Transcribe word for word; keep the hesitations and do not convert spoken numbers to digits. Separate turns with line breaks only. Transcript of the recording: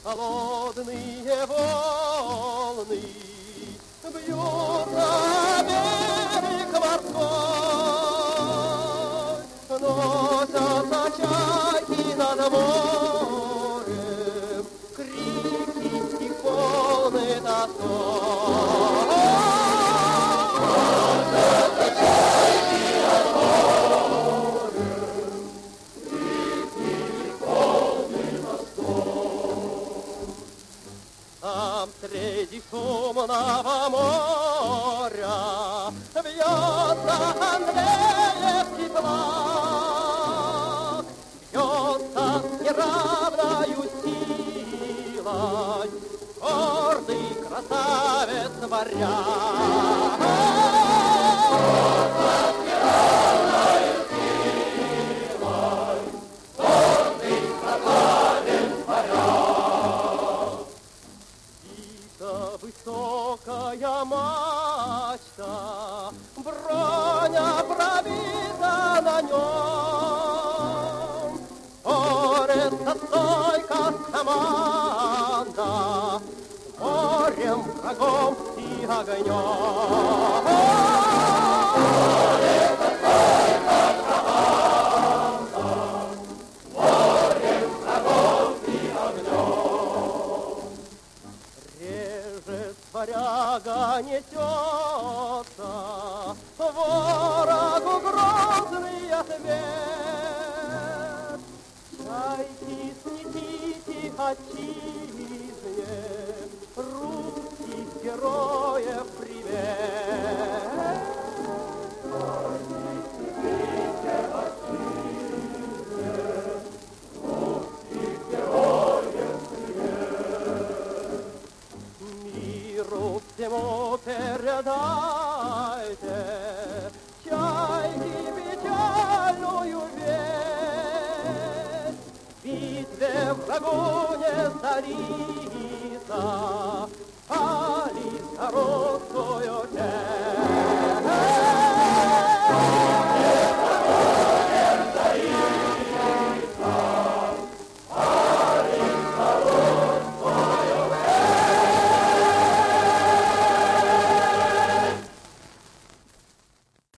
Холодные волны бьют на берег морской, носятся чайки над морем, крики их полны тоской. Носятся чайки над морем, крики их полны тоской. Там среди шумного моря бьется Андреевский флаг, бьется с неравною силой гордый красавец варяг. Бьется с неравною силой гордый красавец варяг. Высокая мачта, броня пробита на нем, борется стойко команда морем, врагом и огнем. Борется стойко команда морем, врагом и огнем. Варяга несется ворогу грозный ответ. Чайки, снесите отчизне русских героев привет. Чайки, снесите отчизне русских героев привет. Миру всему передайте чайки печальную весть. В битве врагу не сдались, али за русскую честь.